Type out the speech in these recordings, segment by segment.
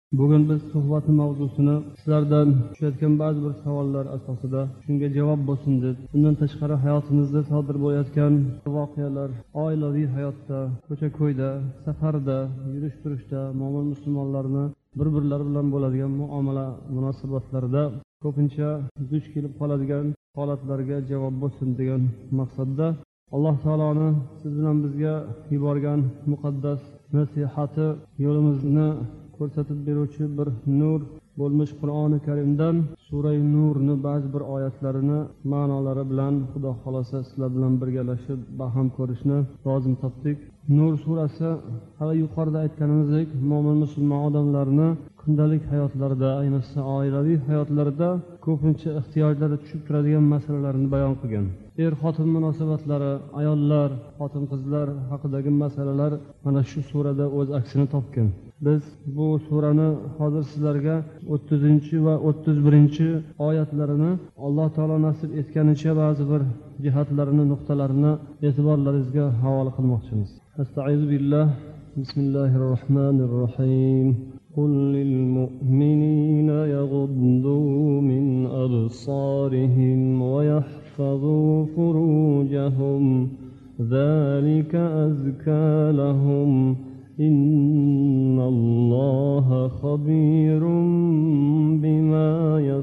Bugun biz suhbat mavzusini sizlardan tushayotgan ba'zi bir savollar asosida shunga javob bo'lsin deb, bundan tashqari hayotimizda sodir bo'layotgan voqealar, oilaviy hayotda, ko'cha-ko'yda, safarda, yurish-turishda, mo'min musulmonlarni bir-birlari bilan bo'ladigan muomala munosabatlarida ko'pincha duch kelib qoladigan holatlarga javob bo'lsin degan maqsadda Alloh taoloni siz bilan bizga yuborgan muqaddas nasihati, yo'limizni ko'rsatib beruvchi bir nur bo'lmish Qur'oni Karimdan Sura Nurni ba'zi bir oyatlarini ma'nolari bilan Xudo xolasa sizlar bilan birgalashib baham ko'rishni lozim topdik. Nur surasi hali yuqorida aytganimizdek, mo'min musulmon odamlarni kundalik hayotlarida, ayniqsa oilaviy hayotlarida ko'pincha ehtiyojlari tushib turadigan masalalarni bayon qilgan. Er-xotin munosabatlari, ayollar, xotin-qizlar haqidagi masalalar mana shu surada o'z aksini topgan. Biz bu surani hozir sizlarga 30 va 31 oyatlarini Alloh taolo nasib etganicha ba'zi bir jihatlarini, nuqtalarini e'tiborlaringizga havola qilmoqchimiz. Astag'izu billah. Bismillahirrohmanirrohim. قل للمؤمنين يغضوا من أبصارهم ويحفظوا فروجهم ذلك أزكى لهم إن الله خبير بما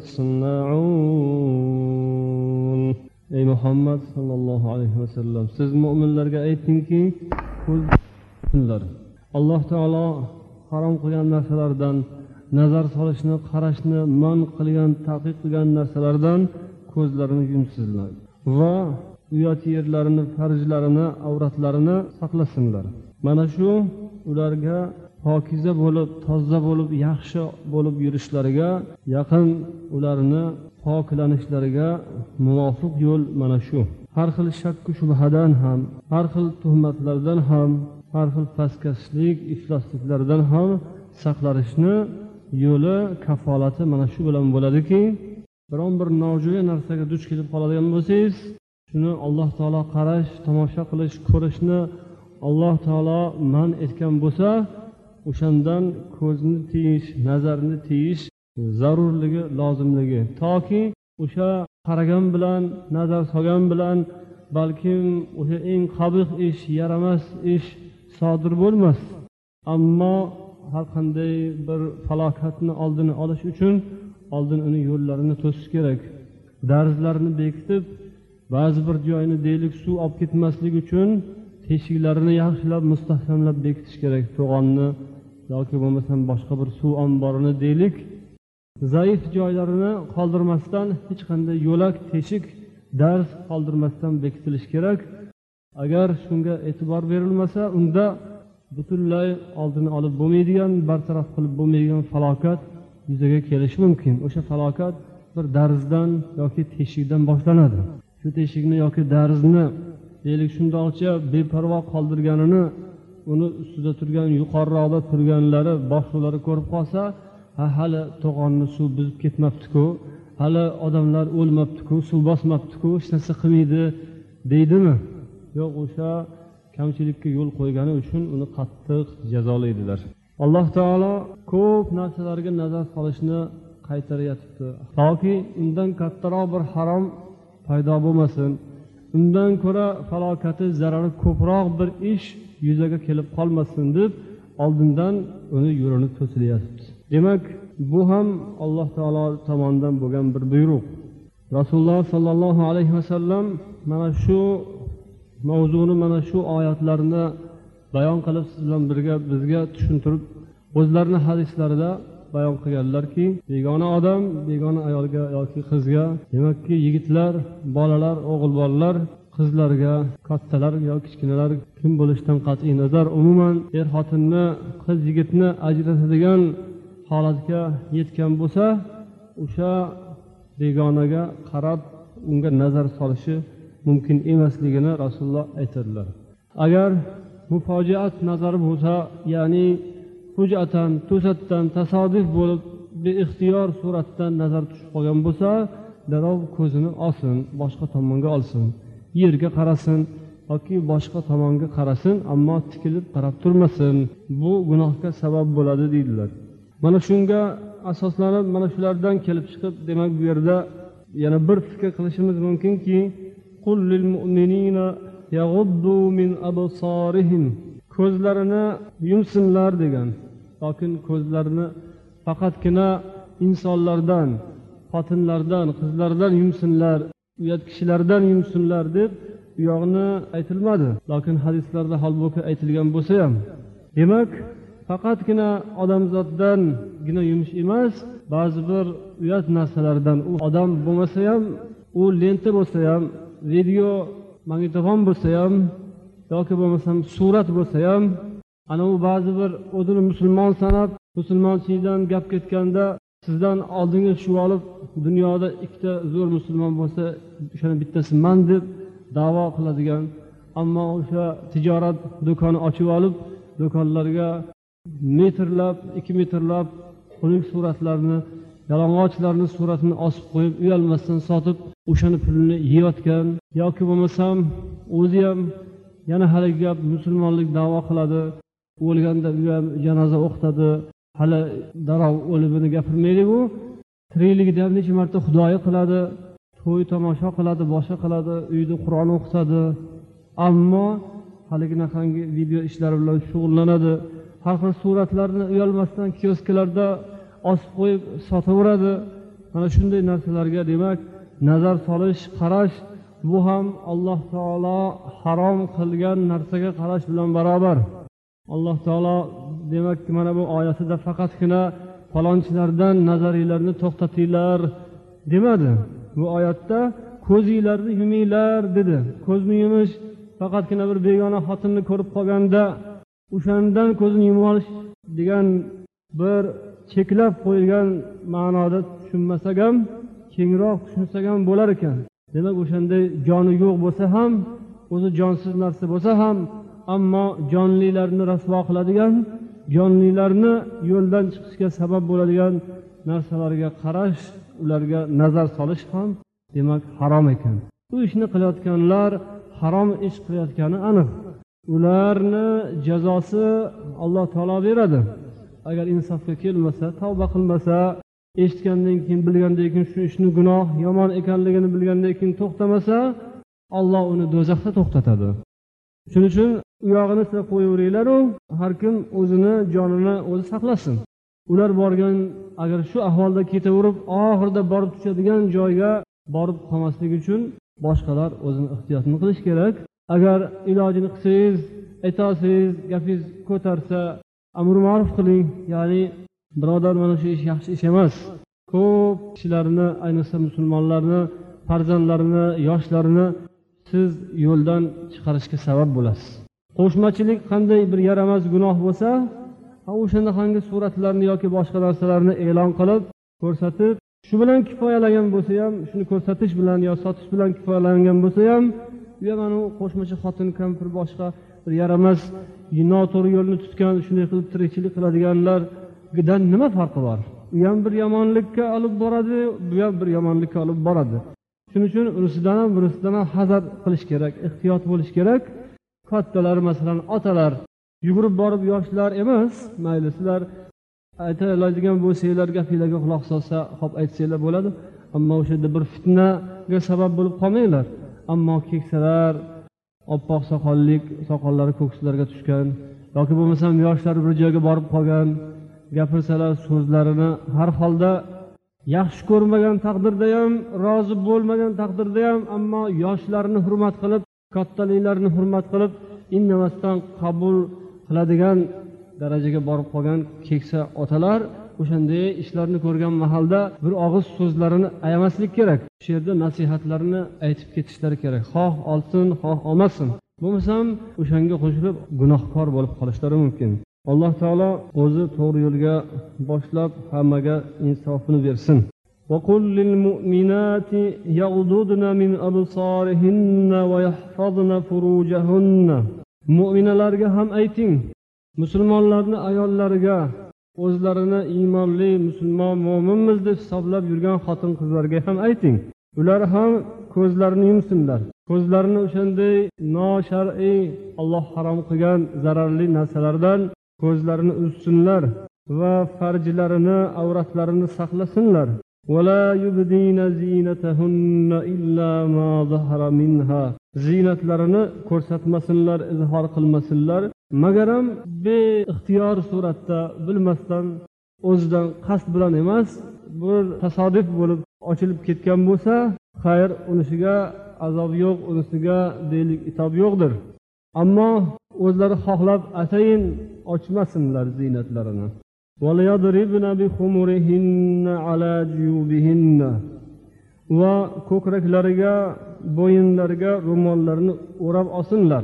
يصنعون. Ey Muhammad sallallohu alayhi va sallam, siz mu'minlarga aytingki, ko'zlar Alloh taolo harom qilgan narsalardan, nazar solishni, qarashni man qilgan, taqiq qilgan narsalardan ko'zlarini yumsizlar va uyat yerlarini, farjlarini, avratlarini saqlasinlar. Mana shu ularga pokiza bo'lib, toza bo'lib, yaxshi bo'lib yurishlariga yaqin, ularni poklanishlariga muvofiq yo'l mana shu. Har xil shakku shubhadan ham, har xil tuhmatlardan ham, har xil pastkashlik, iflosliklardan ham saqlanishni yo'li, kafolati mana shu bilan bo'ladiki, biron bir nojo'ya narsaga duch kelib qoladigan bo'lsangiz, shuni Alloh taolo qarash, tomosha qilish, ko'rishni Alloh taolo man etgan bo'lsa, o'shandan ko'zni tiyish, nazarni tiyish zarurligi, lozimligi, toki o'sha qaragan bilan, nazar solgan bilan balkim o'sha eng qabih ish, yaramas ish sodir bo'lmas. Ammo har qanday bir falokatni oldini olish uchun oldin uni yo'llarini to'sish kerak. Darzlarni bekitib, ba'zi bir joyini deylik suv olib ketmaslik uchun teshiklarini yaxshilab mustahkamlab bekitish kerak. To'g'onni yoki bo'lmasam boshqa bir suv omborini deylik, zaif joylarini qoldirmasdan, hech qanday yo'lak, teshik, darz qoldirmasdan bekitilish kerak. Agar shunga e'tibor berilmasa, unda butunlay oldini olib bo'lmaydigan, bartaraf qilib bo'lmaydigan falokat yuzaga kelishi mumkin. O'sha falokat bir darzdan yoki teshikdan boshlanadi. Shu teshikni yoki darzni deylik shundoqcha beparvo qoldirganini uni ustida turgan, yuqoriroqda turganlari, boshqalari ko'rib qolsa, hali to'g'onni suv buzib ketmabdi-ku, hali odamlar o'lmabdi-ku, suv bosmabdi-ku, hech narsa qilmaydi deydimi? Yo'q, o'sha kamchilikka yo'l qo'ygani uchun uni qattiq jazolaydilar. Alloh taolo ko'p narsalarga nazar solishni qaytaryapti. Toki undan kattaroq bir harom paydo bo'lmasin, undan ko'ra falokati, zarari ko'proq bir ish yuzaga kelib qolmasin deb oldindan uni yo'lini to'silyapti. Demak, bu ham Alloh taolo tomonidan bo'lgan bir buyruq. Rasululloh sallallohu alayhi vasallam mana shu mavzuni, mana shu oyatlarni bayon qilib siz bilan birga bizga tushuntirib, o'zlarining hadislarida bayon qilganlarki, begona odam begona ayolga yoki qizga, demakki yigitlar, bolalar, o'g'il bolalar qizlarga, kattalar yoki kichkinalar kim bo'lishidan qat'iy nazar, umuman er-xotinni, qiz-yigitni ajratadigan holatga yetgan bo'lsa, o'sha begonaga qarab unga nazar solishi mumkin emasligini Rasululloh aytadilar. Agar mufojiat nazari bo'lsa, ya'ni hujatan, to'satdan, tasodif bo'lib, beixtiyor suratdan nazar tushib qolgan bo'lsa, darrov ko'zini olsin, boshqa tomonga olsin, yerga qarasin yoki boshqa tomonga qarasin, ammo tikilib qarab turmasin. Bu gunohga sabab bo'ladi deydilar. Mana shunga asoslanib, mana shulardan kelib chiqib, demak bu yerda yana bir fikr qilishimiz mumkinki, qul lil mu'minina yaghuddu min absarihim, ko'zlarini yumsinlar degan. Lekin ko'zlarini faqatgina insonlardan, xotinlardan, qizlardan yumsinlar, uyat kishilardan yumsinlar deb u yoqni aytilmadi. Lekin hadislarda holbuki aytilgan bo'lsa ham, demak faqatgina odamzodangina yumish emas, ba'zi bir uyat narsalardan, u odam bo'lmasa ham, u lenta bo'lsa ham, video magnitofon bo'lsa ham yoki bo'lmasam surat bo'lsa ham, ana u ba'zi bir o'zini musulmon sanab, musulmonchilikdan gap ketganda sizdan oldinga tushib olib, dunyoda ikkita zo'r musulmon bo'lsa, o'shani bittasi man deb da'vo qiladigan, ammo o'sha tijorat do'koni ochib olib, do'konlarga metrlab, 2 metrlab xunuk suratlarni, yalang'ochlarni suratini osib qo'yib, uyalmasdan sotib, o'shani pulini yeyotgan, yoki bo'lmasam o'zi ham yana hali gap musulmonlik da'vo qiladi, o'lganda u ham janoza o'qitadi, hali darov o'limini gapirmaydi-ku, tirikligida ham necha marta xudoyi qiladi, to'y tomosha qiladi, boshqa qiladi, uyda Qur'on o'qitadi, ammo haliginahangi video ishlari bilan shug'ullanadi. Har xil suratlarni uyalmasdan kiosklarda osib qo'yib sotaveradi. Mana shunday narsalarga demak nazar solish, qarash, bu ham Alloh taolo harom qilgan narsaga qarash bilan barobar. Alloh taolo demak mana bu oyatida faqatgina falonchilardan nazaringlarni to'xtatinglar demadi. Bu oyatda ko'zinglarni yuminglar dedi. Ko'zni yumish faqatgina bir begona xotinni ko'rib qolganda o'shandan ko'zini yumib olish degan bir cheklab qo'yilgan ma'noda tushunmasak ham, kengroq tushunsak ham bo'lar ekan. Demak, o'shanday joni yo'q bo'lsa ham, o'zi jonsiz narsa bo'lsa ham, ammo jonlilarni rasvo qiladigan, jonlilarni yo'ldan chiqishga sabab bo'ladigan narsalarga qarash, ularga nazar solish ham demak harom ekan. Bu ishni qilayotganlar harom ish qilayotgani aniq. Ularni jazosi Alloh taolo beradi. Agar insofga kelmasa, tavba qilmasa, eshitgandan keyin, bilgandan keyin shu ishni gunoh, yomon ekanligini bilgandan keyin to'xtamasa, Alloh uni do'zaxda to'xtatadi. Shuning uchun u yog'ini sizlar qo'yaveringlar, har kim o'zini jonini o'zi saqlasin. Ular borgan, agar shu ahvolda ketaverib, oxirida borib tushadigan joyga borib qolmaslik uchun boshqalar o'zini ehtiyotini qilish kerak. Agar ilojini qilsangiz, aytasiz, gapingiz ko'tarsa, amr ma'ruf qiling. Ya'ni birodar, mana shu ish yaxshi ish emas. Ko'p kishilarni, ayniqsa musulmonlarni, farzandlarini, yoshlarini siz yo'ldan chiqarishga sabab bo'lasiz. Qo'shmachilik qanday bir yaramas gunoh bo'lsa, o'shandaqangi suratlarni yoki boshqa narsalarni e'lon qilib, ko'rsatib, shu bilan kifoyalagan bo'lsa ham, shuni ko'rsatish bilan yo sotish bilan kifoyalangan bo'lsa ham, bu mana qo'shmachi xotin, kampir, boshqa bir yaramas, noto'g'ri yo'lni tutgan, shunday qilib tirikchilik qiladiganlardan nima farqi bor? U ham bir yomonlikka olib boradi, bu ham bir yomonlikka olib boradi. Shuning uchun unisidan ham bunisidan ham hazar qilish kerak, ehtiyot bo'lish kerak. Kattalar, masalan, otalar yugurib borib yoshlar emas, mayli sizlar aytadigan bo'lsanglar, gapinglarga quloq solsa, xo'p aytsanglar bo'ladi, ammo o'sha yerda bir fitnaga sabab bo'lib qolmanglar. Ammo keksalar, oppoq soqollik, soqollari ko'kslarga tushgan yoki bo'lmasam yoshlar bir joyga borib qolgan, gapirsalar so'zlarini har holda yaxshi ko'rmagan taqdirda ham, rozi bo'lmagan taqdirda ham, ammo yoshlarni hurmat qilib, kattaliklarni hurmat qilib, indamasdan qabul qiladigan darajaga borib qolgan keksa otalar o'shanday ishlarni ko'rgan mahalda bir og'iz so'zlarini ayamaslik kerak. Shu yerda nasihatlarni aytib ketishlari kerak. Xoh olsin, xoh olmasin. Bo'lmasam o'shanga qo'shilib gunohkor bo'lib qolishlari mumkin. Alloh taolo o'zi to'g'ri yo'lga boshlab hammaga insofini bersin. وَقُلْ لِلْمُؤْمِنَاتِ يَغْضُضْنَ مِنْ أَبْصَارِهِنَّ وَيَحْفَظْنَ فُرُوجَهُنَّ. Mu'minalarga ham ayting, musulmonlarning ayollariga, o'zlarini iymonli musulmon mo'minmiz deb hisoblab yurgan xotin-qizlarga ham ayting. Ular ham ko'zlarini yumsinlar. Ko'zlarini o'shanday noshar'iy, Alloh harom qilgan zararli narsalardan ko'zlarini uzsinlar. va farjlarini, avratlarini saqlasinlar. وَلَا يُبْدِينَ زِينَتَهُنَّ إِلَّا مَا ظَهَرَ مِنْهَا Ziynatlarini ko'rsatmasinlar, izhor qilmasinlar, magaram beixtiyor suratda, bilmasdan, o'zidan qasd bilan emas, bir tasodif bo'lib ochilib ketgan bo'lsa, xayr, unisiga azob yo'q, unisiga deylik itob yo'qdir. Ammo o'zlari xohlab atayin ochmasinlar ziynatlarini. وَلْيَضْرِبْنَ بِخُمُرِهِنَّ عَلَى جُيُوبِهِنَّ va ko'kraklariga, bo'yinlariga ro'mollarini o'rab olsinlar.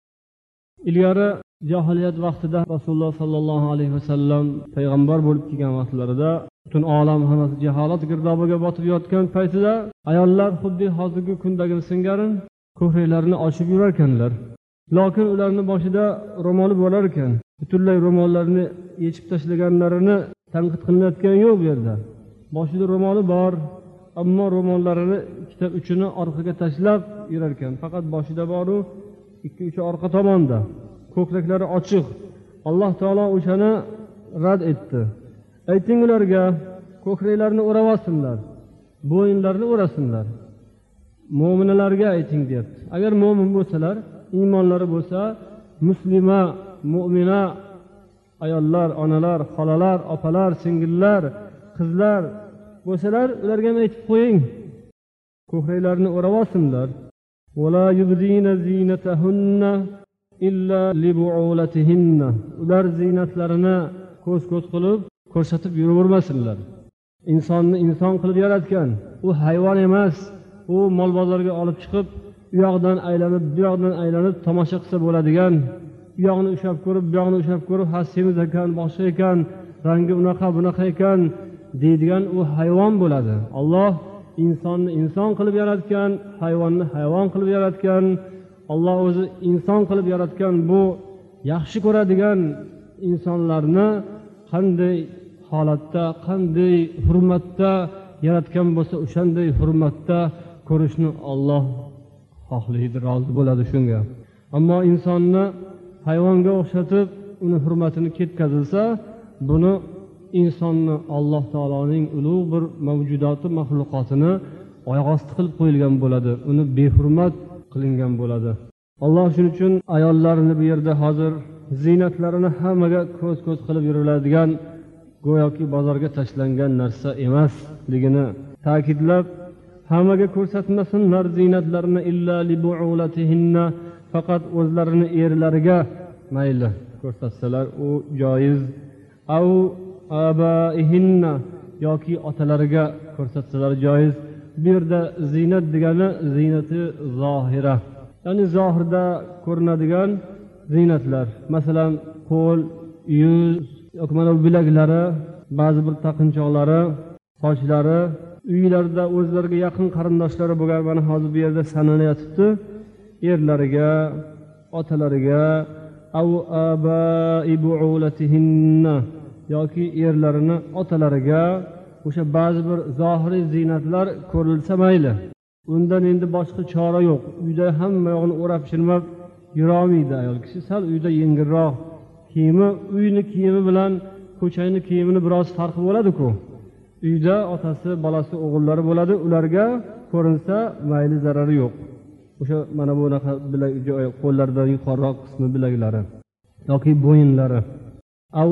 Ilgari jahiliyat vaqtida Rasululloh sallallohu alayhi vasallam payg'ambar bo'lib kelgan vaqtlarida butun olam hammasi jaholat girdobiga botib yotgan paytida ayollar xuddi hozirgi kundagi singari ko'kraklarini ochib yurar ekanlar. Lekin ularning boshida ro'moli bo'lar ekan. Butunlay ro'mollarini yechib tashlaganlarini tanqid qilinayotgan yo'q bu yerda. Boshida ro'moli bor, ammo ro'mollarini ikkita uchini orqaga tashlab yurar ekan. Faqat boshida bor-u, ikki uchi orqa tomonda. Ko'kraklari ochiq. Alloh taolo o'shani rad etdi. Ayting ularga ko'kraklarini o'rab olsinlar, bo'yinlarini o'rasinlar. Mo'minalarga ayting deyapti. Agar mo'min bo'lsalar, iymonlari bo'lsa, muslima, mu'mina ayollar, onalar, xolalar, opalar, singillar, qizlar bo'lsalar, ularga aytib qo'ying. Ko'kraklarini o'rab olsinlar. وَلَا يُبْدِينَ زِينَتَهُنَّ إِلَّا لِبُعُولَتِهِنَّ Ular ziynatlarini ko'z-ko'z qilib ko'rsatib yuravermasinlar. Insonni inson qilib yaratgan, u hayvon emas. U mol bozorga olib chiqib, u yoqdan aylanib, bu yoqdan aylanib tomosha qilsa bo'ladigan, u yoqni ushlab ko'rib, bu yoqni ushlab ko'rib, ha semiz ekan, boshqa ekan, rangi bunaqa ekan deydigan u hayvon bo'ladi. Alloh insonni inson qilib yaratgan, hayvonni hayvon qilib yaratgan. Alloh o'zi inson qilib yaratgan bu yaxshi ko'radigan insonlarni qanday holatda, qanday hurmatda yaratgan bo'lsa, o'shanday hurmatda ko'rishni Alloh xohlaydi, rozi bo'ladi shunga. Ammo insonni hayvonga o'xshatib uni hurmatini ketkazilsa, buni insonni Alloh taoloning ulug' bir mavjudoti, maxluqotini oyoqosti qilib qo'yilgan bo'ladi, uni behurmat qilingan bo'ladi. Alloh shuning uchun ayollarni bu yerda hozir ziynatlarini hammaga ko'z-ko'z qilib yuriladigan, go'yoki bozorga tashlangan narsa emasligini ta'kidlab, hammaga ko'rsatmasinlar ziynatlarini illa libu'ulatihinna, faqat o'zlarini erlariga mayli ko'rsatsalar u joiz. Au abaihinna yoki otalariga ko'rsatsalar joiz. Bu yerda ziynat degani ziynati zohira, ya'ni zohirda ko'rinadigan ziynatlar. Masalan, qo'l, yuz, yoki mana bilaklari, ba'zi bir taqinchoqlari, sochlari, uylarda o'zlariga yaqin qarindoshlari bo'lgan, mana hozir bu yerda sanalmayotibdi, erlariga, otalariga, au abai bu'ulatihinna yoki erlarini otalariga o'sha ba'zi bir zohiriy ziynatlar ko'rilsa mayli. Undan endi boshqa chora yo'q. Uyda hamma yo'g'ini o'rab shirmab yurolmaydi ayol kishi. Sal uyda yengilroq kiyimi, uyni kiyimi bilan ko'chayni kiyimini biroz farqi bo'ladi-ku. Uyda otasi, bolasi, o'g'illari bo'ladi, ularga ko'rinsa mayli, zarari yo'q. O'sha mana bunaqa bilak qo'llaridan yuqoriroq qismi bilaklari yoki bo'yinlari. Av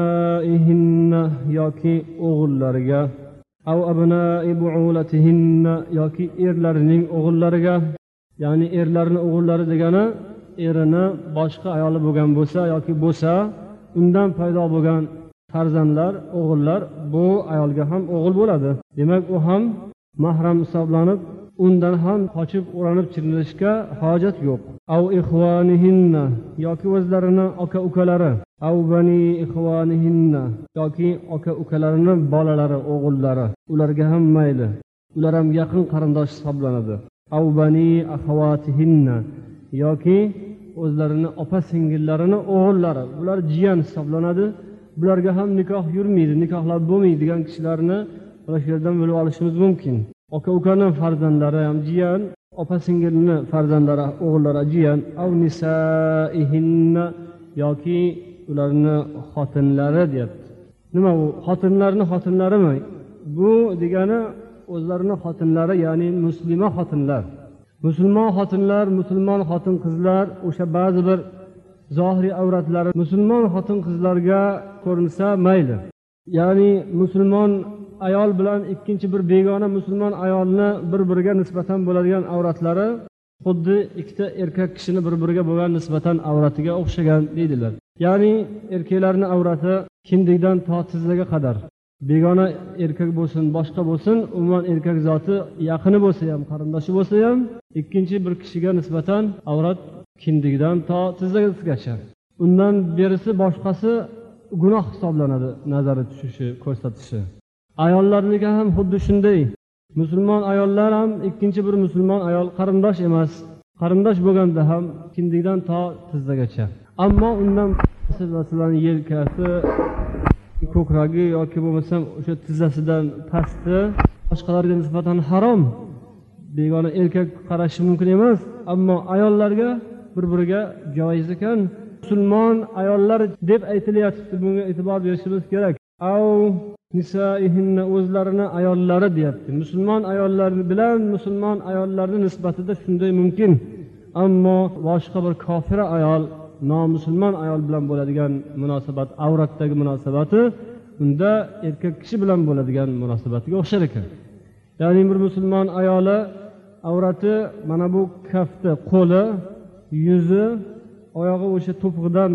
abnaihinna yoki o'g'illariga, av abnai bu'ulatihinna yoki erlarining o'g'illariga, ya'ni erlarining o'g'illari degani erini boshqa ayoli bo'lgan bo'lsa yoki bo'lsa, undan paydo bo'lgan farzandlar, o'g'illar bu ayolga ham o'g'il bo'ladi. Demak, u ham mahram hisoblanib, undan ham qochib o'ranib chirilishga hojat yo'q. Av ikhvanihinna yoki o'zlarini aka-ukalari, av bani ikhvanihinna yoki aka-ukalarining bolalari, o'g'illari, ularga ham mayli. Ular ham yaqin qarindosh hisoblanadi. Av bani akhawatihinna yoki o'zlarini opa-singillarining o'g'illari, bular jiyan hisoblanadi. Bularga ham nikoh yurmaydi, nikohlab bo'lmaydigan kishilarni mana shu yerdan bilib olishimiz mumkin. Aka-ukaning farzandlari ham jiyan, opa-singilning farzandlari, o'g'illari jiyan. Av nisaihinna yoki ularning xotinlari deyapti. nima u xotinlarimi? Bu degani o'zlarini xotinlari, ya'ni muslima xotinlar. Musulmon xotinlar, musulmon xotin-qizlar o'sha ba'zi bir zohiriy avratlari musulmon xotin-qizlarga ko'rinsa mayli. Ya'ni musulmon ayol bilan ikkinchi bir begona musulmon ayolni bir-biriga nisbatan bo'ladigan avratlari xuddi ikkita erkak kishini bir-biriga bo'lgan nisbatan avratiga o'xshagan deydilar. Ya'ni erkaklarning avrati kindikdan to tizzaga qadar. Begona erkak bo'lsin, boshqa bo'lsin, umuman erkak zoti yaqini bo'lsa ham, qarindoshi bo'lsa ham, ikkinchi bir kishiga nisbatan avrat kindigidan to tizzagacha. Undan berisi boshqasi gunoh hisoblanadi, nazari tushishi, ko'rsatishi. Ayollarniki ham xuddi shunday. Musulmon ayollar ham ikkinchi bir musulmon ayol qarindosh emas. Qarindosh bo'lganda ham kindigidan to tizzagacha. Ammo undan masalan yelkasi, ko'kragi yoki bo'lmasam o'sha tizzasidan pasti boshqalarga nisbatan harom. Begona erkak qarashi mumkin emas, ammo ayollarga bir-biriga joiz ekan. Musulmon ayollar deb aytilyapti, bunga e'tibor berishimiz kerak. Au nisaihinna, o'zlarini ayollari deyapti. Musulmon ayollar bilan musulmon ayollarning nisbatida shunday mumkin. Ammo boshqa bir kofira ayol, nomusulmon ayol bilan bo'ladigan munosabat, avratdagi munosabati unda erkak kishi bilan bo'ladigan munosabatiga o'xshar ekan. Ya'ni bir musulmon ayoli avrati mana bu kafti, qo'li, yuzi, oyog'i o'sha to'pig'idan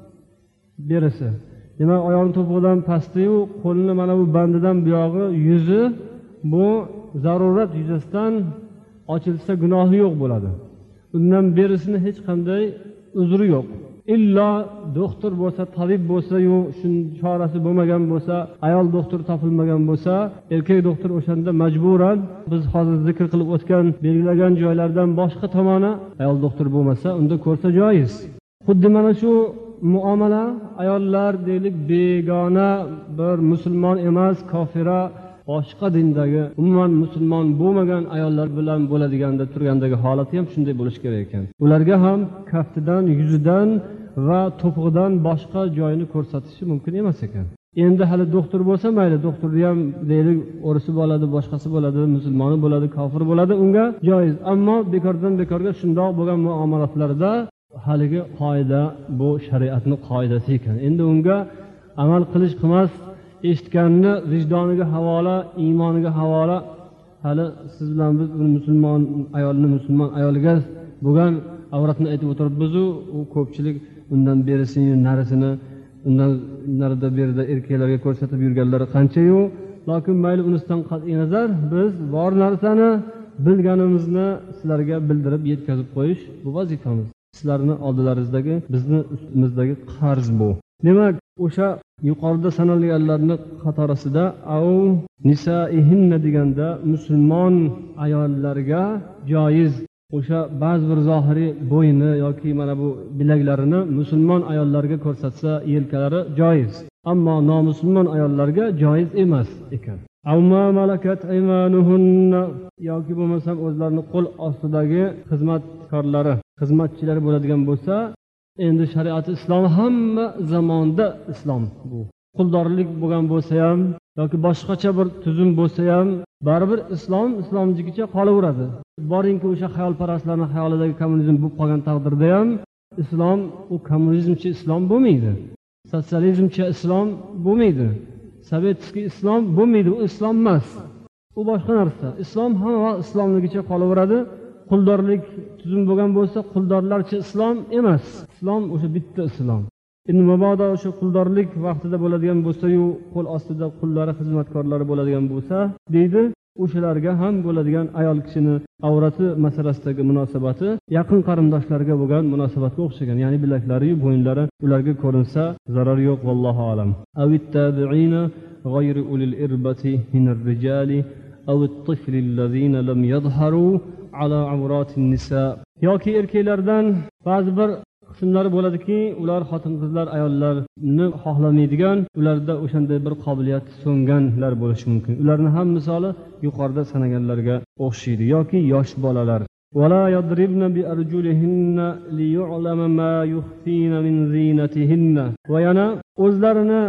berisi. Demak, oyog'ning to'pig'idan pasti-yu, qo'lini mana bu bandidan buyog'i, yuzi bu zarurat yuzasidan ochilsa gunohi yo'q bo'ladi. Undan berisini hech qanday uzri yo'q. Illo doktor bo'lsa, tabib bo'lsa-yu, shunday chorasi bo'lmagan bo'lsa, ayol doktor topilmagan bo'lsa, erkak doktor o'shanda majburan biz hozir zikr qilib o'tgan belgilagan joylardan boshqa tomoni ayol doktor bo'lmasa, unda ko'rsa joiz. Xuddi mana shu muomala ayollar deylik begona bir musulmon emas, kofira, boshqa dindagi, umuman musulmon bo'lmagan ayollar bilan bo'ladiganda turgandagi holati ham shunday bo'lishi kerak ekan. Ularga ham kaftidan, yuzidan va to'pig'idan boshqa joyini ko'rsatishi mumkin emas ekan. Endi hali doktor bo'lsa mayli, doktorni ham deylik o'risi bo'ladi, boshqasi bo'ladi, musulmoni bo'ladi, kofir bo'ladi, unga joiz. Ammo bekordan bekorga shundoq bo'lgan muomalatlarda haligi qoida bu shariatning qoidasi ekan. Endi unga amal qilmas eshitganni vijdoniga havola, iymoniga havola. Hali siz bilan biz musulmon ayolni musulmon ayolga bo'lgan avratni aytib o'tiribmiz, u ko'pchilik undan berisini, narisini, undan narida berida erkaklarga ko'rsatib yurganlari qancha-yu, lekin mayli unisidan qat'iy nazar biz bor narsani bilganimizni sizlarga bildirib yetkazib qo'yish bu vazifamiz. Sizlarning oldilaringizdagi, bizning ustimizdagi qarz bu. Demak, o'sha yuqorida sanalganlarning qatorasida au nisaihinna deganda musulmon ayollarga joiz o'sha ba'zi bir zohiriy bo'yni yoki mana bu bilaklarini musulmon ayollarga ko'rsatsa yelkalari joiz. Ammo nomusulmon ayollarga joiz emas ekan. Amma malakat aymanuhunna yoki bo'lmasam o'zlarining qo'l ostidagi xizmatkorlari, xizmatchilari bo'ladigan bo'lsa, endi shariati islom hamma zamonda islom bu. Quldorlik bo'lgan bo'lsa ham yoki boshqacha bir tuzum bo'lsa ham baribir islomligicha qolaveradi. Boringki o'sha xayolparastlarning xayolidagi kommunizm bo'lib qolgan taqdirda ham islom u kommunizmcha islom bo'lmaydi. Sotsializmcha islom bo'lmaydi. Sovetskiy islom bo'lmaydi, u islom emas. U boshqa narsa. Islom hamma islomligicha qolaveradi. Quldorlik tuzum bo'lgan bo'lsa, quldorlarcha islom emas. Islom o'sha bitta islom. Endi mabodo o'sha quldorlik vaqtida bo'ladigan bo'lsa-yu, qo'l ostida qullari, xizmatkorlari bo'ladigan bo'lsa, deydi, o'shalarga ham bo'ladigan ayol kishining avrati masalasidagi munosabati yaqin qarindoshlarga bo'lgan munosabatga o'xshagan. Ya'ni bilaklari, bo'yinlari ularga ko'rinsa zarar yo'q, vallohu alam. Avittabi'ina ghayri ulil irbati minar rijali aw at-tifli allazina lam yadhharu ala awratin nisa. Yoki erkaklardan ba'zi bir qismlari bo'ladiki, ular xotin-qizlar, ayollarni xohlamaydigan, ularda o'shanday bir qobiliyat so'nganlar bo'lishi mumkin. Ularning ham misoli yuqorida sanaganlarga o'xshaydi yoki yosh bolalar. ولا يضربن بأرجلهن ليعلم ما يخفين من زينتهن. Va yana o'zlarini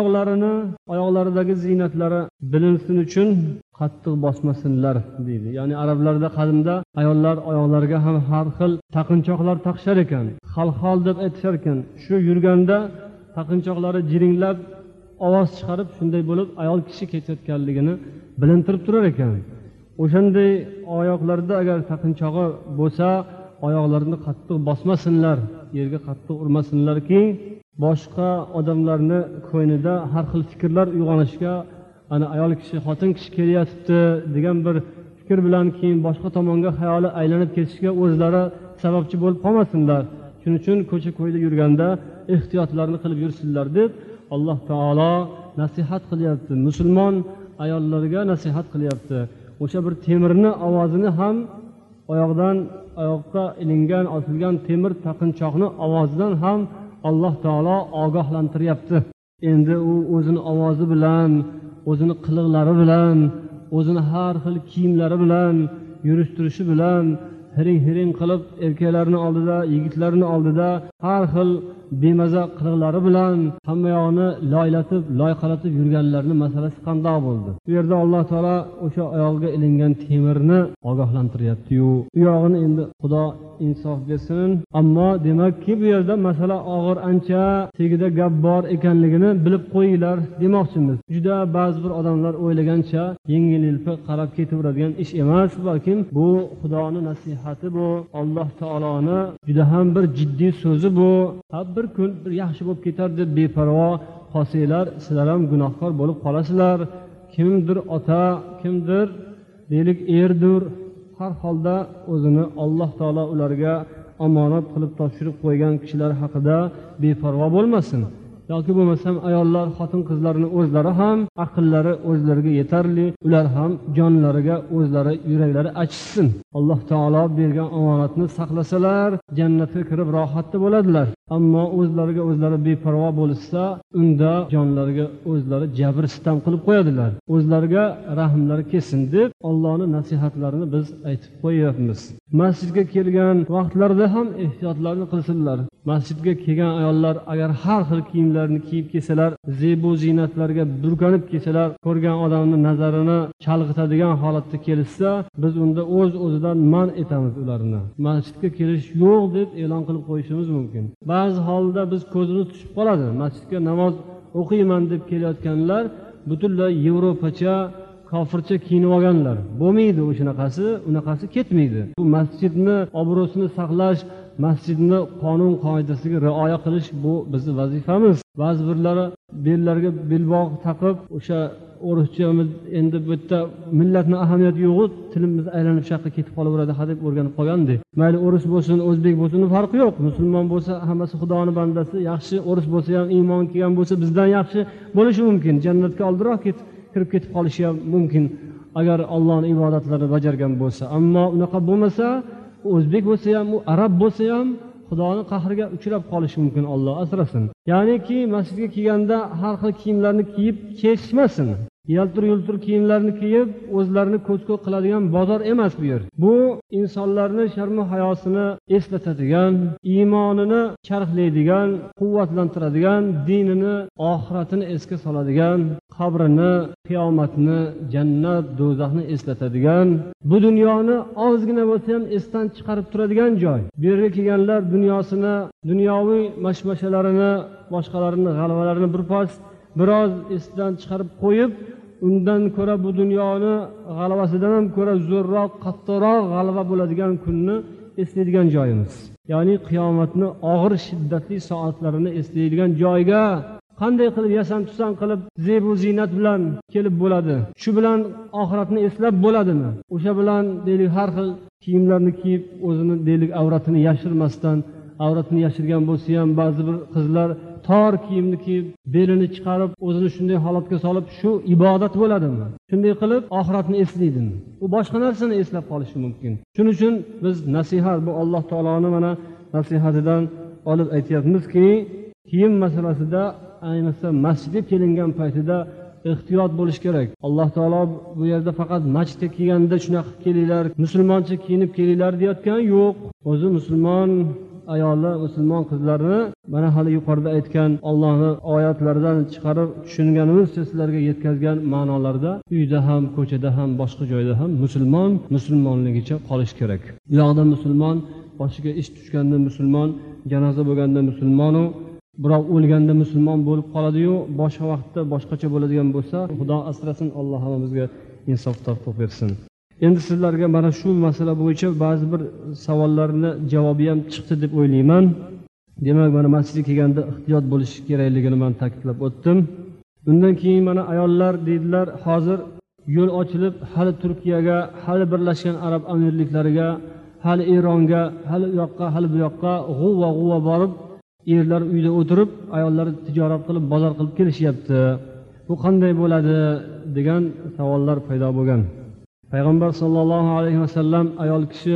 oyoqlaridagi ziynatlari bilinsin uchun qattiq bosmasinlar deydi. Ya'ni arablarda qadimda ayollar oyoqlariga ham har xil taqinchoqlar taqishar ekan. Xalxol deb aytishar ekan. Shu yurganda taqinchoqlari jiringlab ovoz chiqarib, shunday bo'lib ayol kishi ketayotganligini bilintirib turar ekan. O'shanday oyoqlarida agar taqinchog'i bo'lsa, oyoqlarini qattiq bosmasinlar, yerga qattiq urmasinlarki, boshqa odamlarni ko'nglida har xil fikrlar uyg'onishga, ana ayol kishi, xotin kishi kelyapti degan bir fikr bilan keyin boshqa tomonga xayoli aylanib ketishiga o'zlari sababchi bo'lib qolmasinlar. Shuning uchun ko'cha-ko'yda yurganda ehtiyotlarni qilib yursinlar deb Alloh taolo nasihat qilyapti. Musulmon ayollarga nasihat qilyapti. O'sha bir temirni ovozini ham oyoqdan oyoqqa ilingan, osilgan temir taqinchoqni ovozidan ham Alloh taolo ogohlantiryapti. Endi u o'zini ovozi bilan, o'zini qiliqlari bilan, o'zini har xil kiyimlari bilan, yurish-turishi bilan hiring qilib erkaklarning oldida, yigitlarning oldida har xil bemaza qiliqlari bilan hamma yoqni loyqalatib yurganlarning masalasi qanday bo'ldi? Bu yerda Alloh taolo o'sha oyog'iga ilingan temirni ogohlantiryapti-yu. Bu yog'ini endi Xudo insof bersin. Ammo demakki bu yerda masala og'ir, ancha tegida gap bor ekanligini bilib qo'yinglar demoqchimiz. Juda ba'zi bir odamlar o'ylagancha yengil-yelpi qarab ketaveradigan ish emas, balkim bu Xudoning nasihati, bu Alloh taoloning juda ham bir jiddiy so'zi bu. Bir kun bir yaxshi bo'lib ketar deb beparvo qolsanglar, sizlar ham gunohkor bo'lib qolasizlar. Kimdir ota, kimdir deylik erdir, har holda o'zini Alloh taolo ularga omonat qilib topshirib qo'ygan kishilar haqida beparvo bo'lmasin. Yoki bo'lmasam ayollar, xotin-qizlarning o'zlari ham aqllari o'zlariga yetarli, ular ham jonlariga o'zlari yuraklari achishsin. Alloh taolo bergan omonatni saqlasalar, jannatga kirib rohatda bo'ladilar. Ammo o'zlariga o'zlari beparvo bo'lsa, unda jonlariga o'zlari jabr sitam qilib qo'yadilar. O'zlariga rahmlari kelsin deb Allohning nasihatlarini biz aytib qo'yapmiz. Masjidga kelgan vaqtlarda ham ehtiyotlarni qilsinlar. Masjidga kelgan ayollar agar har xil kiyimlarni kiyib kelsalar, zebu ziynatlarga burkanib kelsalar, ko'rgan odamning nazarini chalg'itadigan holatda kelsa, biz unda o'z-o'zidan man etamiz ularni. Masjidga kelish yo'q deb e'lon qilib qo'yishimiz mumkin. Ba'zi holda biz ko'zimiz tushib qoladi. Masjidga namoz o'qiyman deb kelayotganlar butunlay yevropacha, kofircha kiyinib olganlar. Bo'lmaydi unaqasi ketmaydi. Bu masjidni obro'sini saqlash, masjidni qonun qoidasiga rioya qilish bu bizning vazifamiz. Ba'zi birlari bellariga belbog' taqib, o'sha o'rishchamiz endi bu yerda millatni ahamiyati yo'q, tilimiz aylanib shaqqa ketib qolaveradi deb o'rganib qolgandi. Mayli o'ris bo'lsin, o'zbek bo'lsin, farqi yo'q. Musulmon bo'lsa hammasi Xudoning bandasi, yaxshi, o'ris bo'lsa ham, iymon kelgan bo'lsa bizdan yaxshi bo'lishi mumkin. Jannatga oldinroq kirib ketib qolishi ham mumkin agar Allohning ibodatlarini bajargan bo'lsa. Ammo unaqa bo'lmasa, o'zbek bo'lsa ham, u arab bo'lsa ham Xudoning qahriga uchrab qolishi mumkin. Alloh asrasin. Ya'niki masjidga kelganda har xil kiyimlarni kiyib ketishmasin. Yaltir-yultir kiyimlarni kiyib o'zlarini ko'z-ko'z qiladigan bozor emas bu yer. Bu insonlarni sharm-u hayosini eslatadigan, iymonini charxlaydigan, quvvatlantiradigan, dinini, oxiratini esga soladigan, qabrini, qiyomatni, jannat, do'zaxni eslatadigan, bu dunyoni ozgina bo'lsa ham esdan chiqarib turadigan joy. Bu yerga kelganlar dunyosini, dunyoviy mashmashalarini, boshqalarini, g'alabalarini biroz esdan chiqarib qo'yib, undan ko'ra bu dunyoni g'alabasidan ham ko'ra zo'rroq, qattiqroq g'alaba bo'ladigan kunni eslaydigan joyimiz. Ya'ni qiyomatni og'ir shiddatli soatlarini eslaydigan joyga qanday qilib yasam-tusan qilib zebu ziynat bilan kelib bo'ladi? Shu bilan oxiratni eslab bo'ladimi? O'sha bilan deylik har xil kiyimlarni kiyib, o'zini deylik avratini yashirmasdan, avratini yashirgan bo'lsa ham ba'zi bir qizlar tor kiyimni kiyib, belini chiqarib, o'zini shunday holatga solib, shu ibodat bo'ladimi? Shunday qilib oxiratni eslaydimi? U boshqa narsani eslab qolishi mumkin. Shuning uchun biz nasihat, bu Alloh taoloning mana nasihatidan olib aytyapmizki, kiyim masalasida ayniqsa masjidga kelingan paytida ehtiyot bo'lish kerak. Alloh taolo bu yerda faqat masjidga kelganda shunaqa kelinglar, musulmoncha kiyinib kelinglar deyotgani yo'q. O'zi musulmon ayollar, musulmon qizlarni mana hali yuqorida aytgan Allohning oyatlaridan chiqarib tushunganimizcha sizlarga yetkazgan ma'nolarda uyda ham, ko'chada ham, boshqa joyda ham musulmonligicha qolish kerak. Bu yoqda musulmon, boshiga ish tushganda musulmon, janoza bo'lganda musulmonu, biroq o'lganda musulmon bo'lib qoladi-yu, boshqa vaqtda boshqacha bo'ladigan bo'lsa, Xudo asrasin, Alloh hammamizga insof tavfiq bersin. Endi sizlarga mana shu masala bo'yicha ba'zi bir savollarni javobi ham chiqdi deb o'ylayman. Demak, mana masjidga kelganda ehtiyot bo'lish kerakligini men ta'kidlab o'tdim. Undan keyin mana ayollar deydilar, hozir yo'l ochilib, hali Turkiyaga, hali Birlashgan Arab Amirliklariga, hali Eronga, hali u yoqqa, hali bu yoqqa g'uva borib, erlar uyda o'tirib, ayollar tijorat qilib, bozor qilib kelishyapti. Bu qanday bo'ladi degan savollar paydo bo'lgan. Payg'ambar sollallohu alayhi vasallam ayol kishi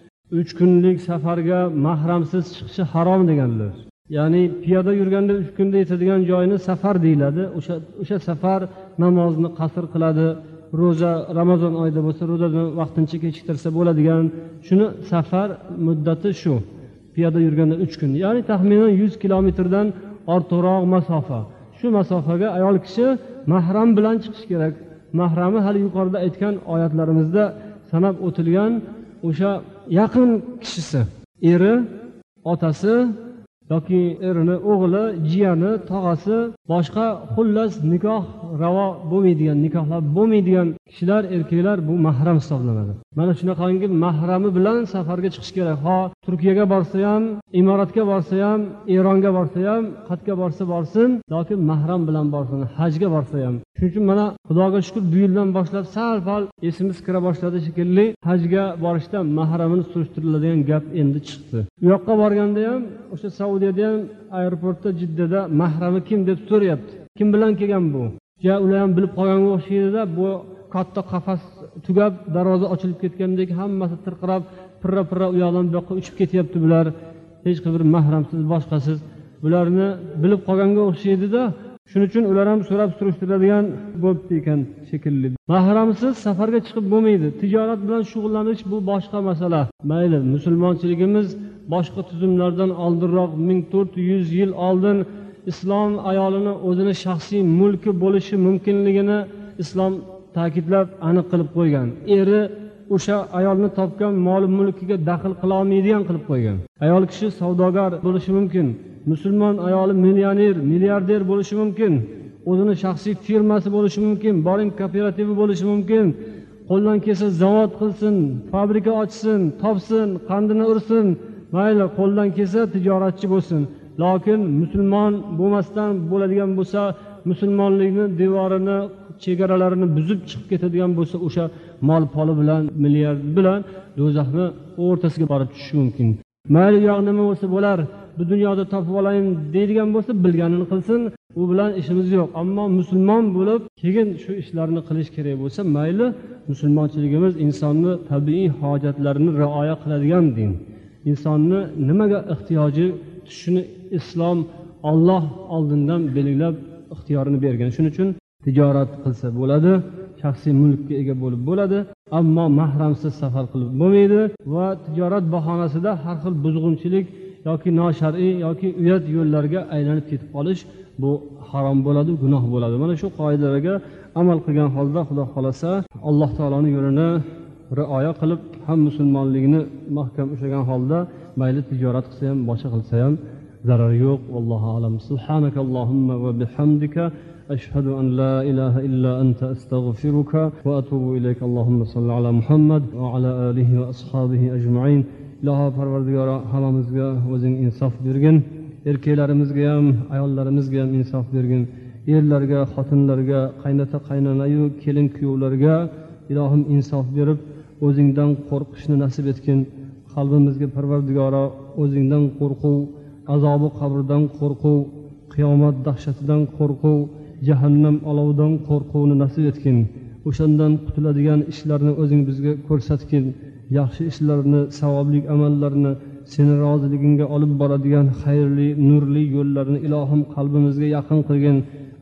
3 kunlik safarga mahramsiz chiqishi harom deganlar. Ya'ni piyoda yurganda 3 kunda yetadigan joyini safar deyiladi. O'sha safar namozni qasr qiladi. Ro'za Ramazon oyida bo'lsa, ro'zani vaqtincha kechiktirsa bo'ladigan. Shuni safar muddati shu. Piyoda yurganda 3 kun. Ya'ni taxminan 100 kilometrdan ortiqroq masofa. Shu masofaga ayol kishi mahram bilan chiqish kerak. Mahrami hali yuqorida aytgan oyatlarimizda sanab o'tilgan o'sha yaqin kishisi, eri, otasi yoki erini o'g'li, jiyani, tog'asi, boshqa xullas nikoh ravo bo'lmaydigan, nikohlar bo'lmaydigan kishilar, erkaklar bu mahram hisoblanadi. Mana shunaqangi mahrami bilan safarga chiqish kerak. Ha, Turkiyaga borsa ham, Imoratga borsa ham, Eronga borsa ham, qayerga borsa borsin, yoki mahram bilan borsin, hajga borsa ham. Shuning uchun mana Xudoga shukr, bu yildan boshlab sal-pal esimiz kira boshladi shekilli, hajga borishda mahramini surishtiriladigan gap endi chiqdi. U yoqqa borganda ham o'sha Saudiyada ham aeroportda, Jiddada mahrami kim deb so'rayapti. Kim bilan kelgan bu? Ja, ular ham bilib qolganga o'xshaydi-da, bu katta qafas tugab, darvoza ochilib ketgandek hammasi tirqirab, pirra u yoqdan bu yoqqa uchib ketyapti bular. Hech bir mahramsiz, boshqasiz. Bularni bilib qolganga o'xshaydi-da. Shuning uchun ular ham so'rab surishtiradigan bo'libdi ekan shekilli. Mahramsiz safarga chiqib bo'lmaydi. Tijorat bilan shug'ullanish bu boshqa masala. Mayli, musulmonchiligimiz boshqa tuzumlardan oldinroq 1400 yil oldin islom ayolini o'zini shaxsiy mulki bo'lishi mumkinligini islom ta'kidlab aniq qilib qo'ygan. Eri o'sha ayolni topgan mol mulkiga daxl qila olmaydigan qilib qo'ygan. Ayol kishi savdogar bo'lishi mumkin. Musulmon ayoli millioner, milliarder bo'lishi mumkin. O'zini shaxsiy firmasi bo'lishi mumkin, boring kooperativi bo'lishi mumkin. Qo'ldan kelsa zavod qilsin, fabrika ochsin, topsin, qandini ursin. Mayli, qo'ldan kelsa tijoratchi bo'lsin. Lekin musulmon bo'lmasdan bo'ladigan bo'lsa, musulmonlikning devorini, chegaralarini buzib chiqib ketadigan bo'lsa, o'sha mol poli bilan, milliard bilan do'zaxni o'rtasiga borib tushishi mumkin. Mayli, yo'q nima bo'lsa bo'lar, bu dunyoda topib olayim deydigan bo'lsa, bilganini qilsin, u bilan ishimiz yo'q. Ammo musulmon bo'lib, keyin shu ishlarni qilish kerak bo'lsa, mayli, musulmonchiligimiz insonni tabiiy hojatlarini rioya qiladigan din. Insonni nimaga ehtiyoji tushini islom Alloh oldindan belgilab ixtiyorini bergan. Shuning uchun tijorat qilsa bo'ladi, shaxsiy mulkka ega bo'lib bo'ladi, ammo mahramsiz safar qilib bo'lmaydi va tijorat bahonasida har xil buzg'unchilik yoki noshar'iy yoki uyat yo'llarga aylanib ketib qolish bu harom bo'ladi, gunoh bo'ladi. Mana shu qoidalarga amal qilgan holda Xudo xolasa Alloh taoloning yo'lini rioya qilib, ham musulmonligini mahkam ushlagan holda mayli tijorat qilsa ham, boshqa qilsa ham zarari yo'q. Vallohu a'lam. Subhanakallohumma va bihamdika ashhadu an la ilaha illa anta astaghfiruka va atubu ilayk. Allohumma salli ala Muhammad va ala alihi va ashabihi ajma'in. Iloho Parvardigoro hammamizga o'zing insof bergin. Erkaklarimizga ham, ayollarimizga ham insof bergin. Erlarga, xotinlarga, qaynota, qaynona-yu kelin kuyovlarga ilohim insof berib, o'zingdan qo'rqishni nasib etgin. Qalbimizga Parvardigoro o'zingdan qo'rquv, azobi qabrdan qo'rquv, qiyomat dahshatidan qo'rquv, jahannam olovidan qo'rquvni nasib etgin. O'shandan qutuladigan ishlarni o'zing bizga ko'rsatgin. Yaxshi ishlarni, savobli amallarni, seni roziligingga olib boradigan xayrli, nurli yo'llarni ilohim qalbimizga yaqin qilgin.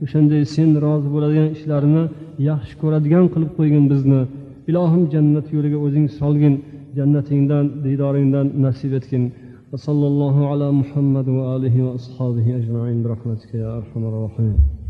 o'shanday sen rozi bo'ladigan ishlarni yaxshi ko'radigan qilib qo'ygin bizni. Ilohim jannat yo'liga o'zing solgin, jannatingdan, diydoringdan nasib etgin. Va sallallohu ala Muhammad va alihi va ashabihi ajma'in bi rahmatika ya arhamar rohimin.